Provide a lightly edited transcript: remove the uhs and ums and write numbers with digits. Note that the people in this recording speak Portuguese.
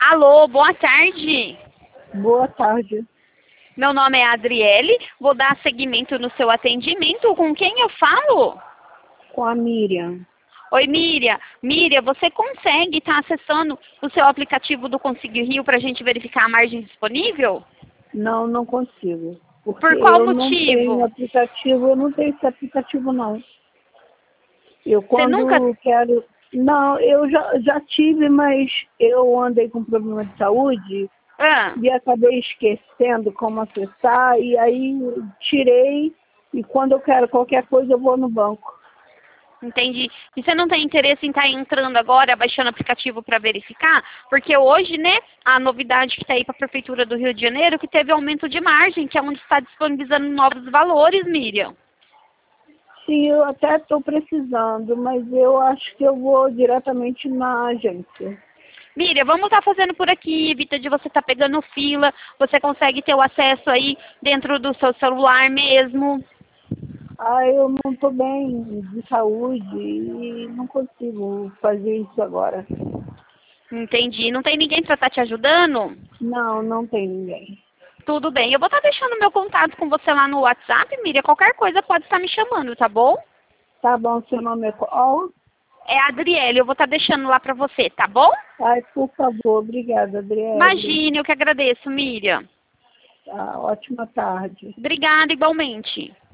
Alô, boa tarde. Boa tarde. Meu nome é Adriele, vou dar seguimento no seu atendimento. Com quem eu falo? Com a Miriam. Oi, Miriam. Miriam, você consegue estar acessando o seu aplicativo do Consigo Rio para a gente verificar a margem disponível? Não, não consigo. Porque Por qual eu não tenho motivo? aplicativo, eu não tenho esse aplicativo não. Eu Você nunca... quando quero... Não, eu já tive, mas eu andei com problema de saúde Ah, e acabei esquecendo como acessar e aí tirei e quando eu quero qualquer coisa eu vou no banco. entendi. E você não tem interesse em estar entrando agora, baixando o aplicativo para verificar? Porque hoje, né, a novidade que está aí para a Prefeitura do Rio de Janeiro, que teve aumento de margem, que é onde está disponibilizando novos valores, Miriam. Sim, eu até estou precisando, mas eu acho que eu vou diretamente na agência. Miriam, vamos estar fazendo por aqui, evita de você estar pegando fila, você consegue ter o acesso aí dentro do seu celular mesmo. Ah, eu não estou bem de saúde e não consigo fazer isso agora. Entendi. Não tem ninguém para estar te ajudando? Não, não tem ninguém. Tudo bem. Eu vou estar deixando meu contato com você lá no WhatsApp, Miriam. Qualquer coisa pode estar me chamando, tá bom? Tá bom, seu nome é qual? É a Adriele, eu vou estar deixando lá para você, tá bom? Ai, por favor, obrigada, Adriele. Imagine, eu que agradeço, Miriam. Tá, ótima tarde. Obrigada igualmente.